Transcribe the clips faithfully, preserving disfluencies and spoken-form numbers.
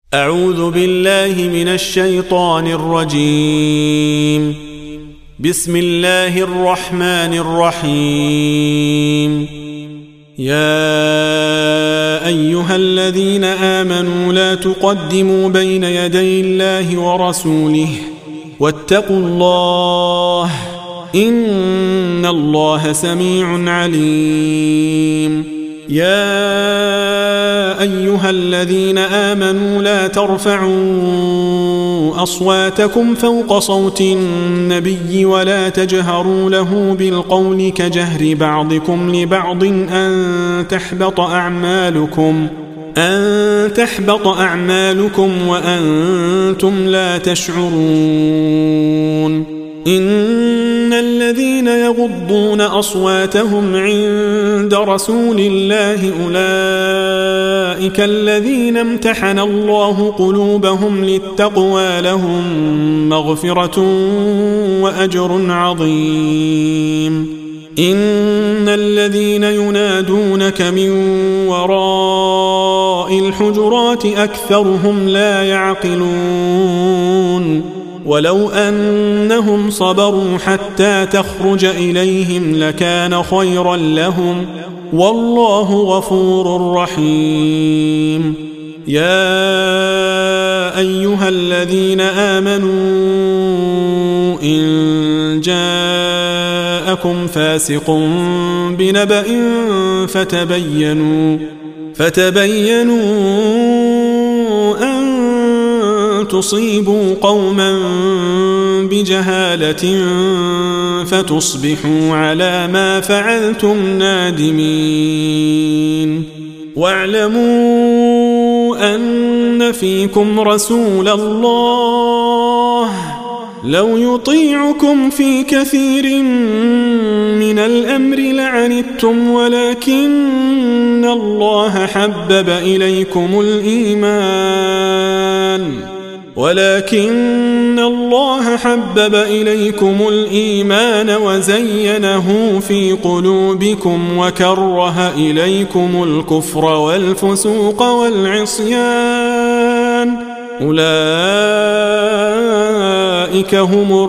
أعوذ بالله من الشيطان الرجيم. بسم الله الرحمن الرحيم. يا أيها الذين آمنوا لا تقدموا بين يدي الله ورسوله واتقوا الله إن الله سميع عليم. يا أيها الذين آمنوا لا ترفعوا أصواتكم فوق صوت النبي ولا تجهروا له بالقول كجهر بعضكم لبعض أن تحبط أعمالكم أن تحبط أعمالكم وأنتم لا تشعرون. إن الذين يغضون أصواتهم عند رسول الله أولئك الذين امتحن الله قلوبهم للتقوى لهم مغفرة وأجر عظيم. إن الذين ينادونك من وراء الحجرات أكثرهم لا يعقلون. ولو أنهم صبروا حتى تخرج إليهم لكان خيرا لهم والله غفور رحيم. يا أيها الذين آمنوا إن جاءكم فاسق بنبأ فتبينوا فتبينوا أن تصيبوا قوما بجهالة فتصبحوا على ما فعلتم نادمين. واعلموا أن فيكم رسول الله لو يطيعكم في كثير من الأمر لعنتم ولكن الله حبب إليكم الإيمان ولكن الله حبب إليكم الإيمان وزينه في قلوبكم وكره إليكم الكفر والفسوق والعصيان أولئك هم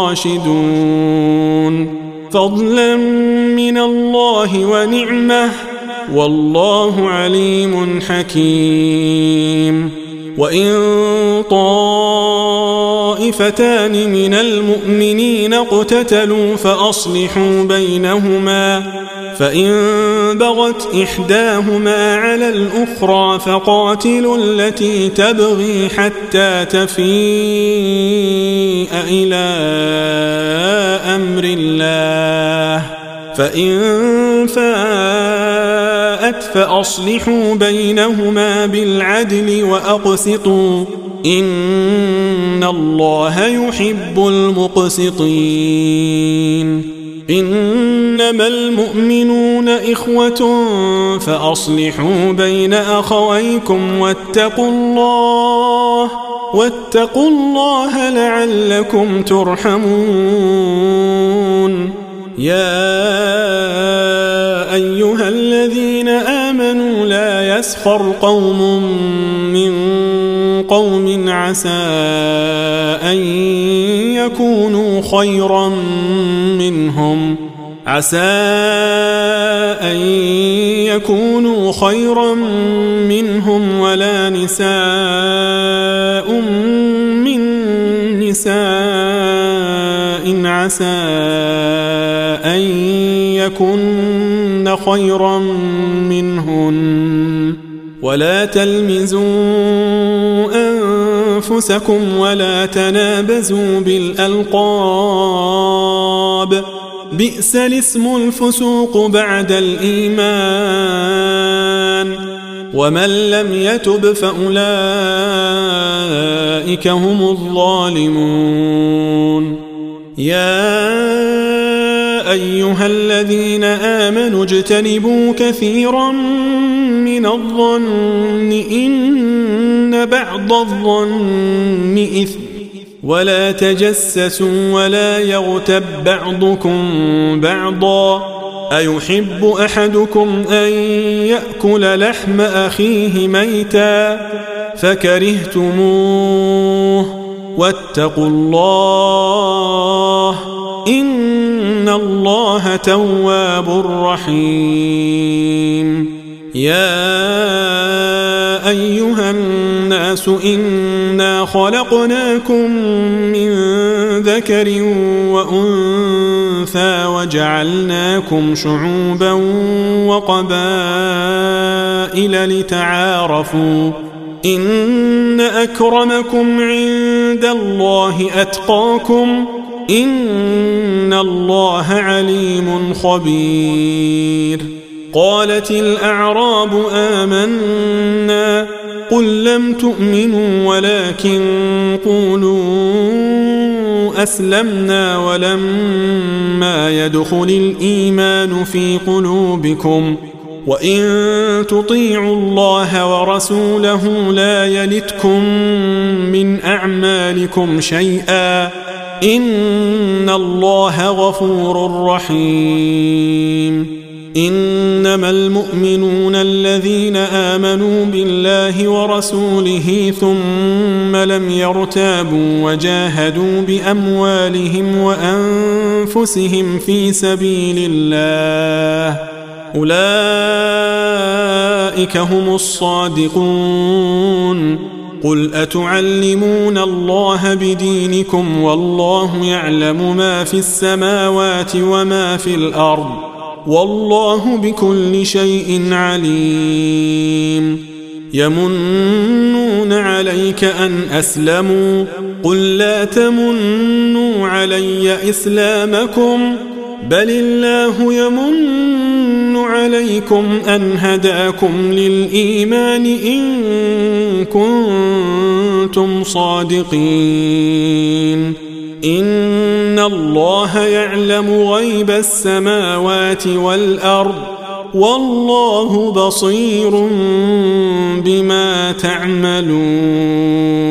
الراشدون فضلا من الله ونعمة والله عليم حكيم. وإن طائفتان من المؤمنين اقتتلوا فأصلحوا بينهما فإن بغت إحداهما على الأخرى فقاتلوا التي تبغي حتى تفيء إلى أمر الله فإن فاءت فأصلحوا بينهما بالعدل وأقسطوا إن الله يحب المقسطين. إنما المؤمنون إخوة فأصلحوا بين أخويكم واتقوا الله واتقوا الله لعلكم ترحمون. يا أيها الذين آمنوا لا يسخر قوم من قوم عسى أن يكونوا خيرا منهم عسى أن يكونوا خيرا منهم ولا نساء من نساء عسى أن يكن خيرا منهن ولا تلمزوا أنفسكم ولا تنابزوا بالألقاب بئس الاسم الفسوق بعد الإيمان ومن لم يتب فأولئك هم الظالمون. يا أيها الذين آمنوا اجتنبوا كثيرا من الظن إن بعض الظن إثم ولا تجسسوا ولا يغتب بعضكم بعضا أيحب أحدكم أن يأكل لحم أخيه ميتا فكرهتموه واتقوا الله إن الله تواب رحيم. يا أيها الناس إنا خلقناكم من ذكر وأنثى وجعلناكم شعوبا وقبائل لتعارفوا إن أكرمكم عند الله أتقاكم إن الله عليم خبير. قالت الأعراب آمنا قل لم تؤمنوا ولكن قولوا أسلمنا ولما يدخل الإيمان في قلوبكم وإن تطيعوا الله ورسوله لا يلتكم من أعمالكم شيئا إن الله غفور رحيم. إنما المؤمنون الذين آمنوا بالله ورسوله ثم لم يرتابوا وجاهدوا بأموالهم وأنفسهم في سبيل الله أولئك هم الصادقون. قل أتعلمون الله بدينكم والله يعلم ما في السماوات وما في الأرض والله بكل شيء عليم. يمنون عليك أن أسلموا قل لا تمنوا علي إسلامكم بل الله يمن عليكم أن هداكم للإيمان إن كنتم صادقين. إن الله يعلم غيب السماوات والأرض والله بصير بما تعملون.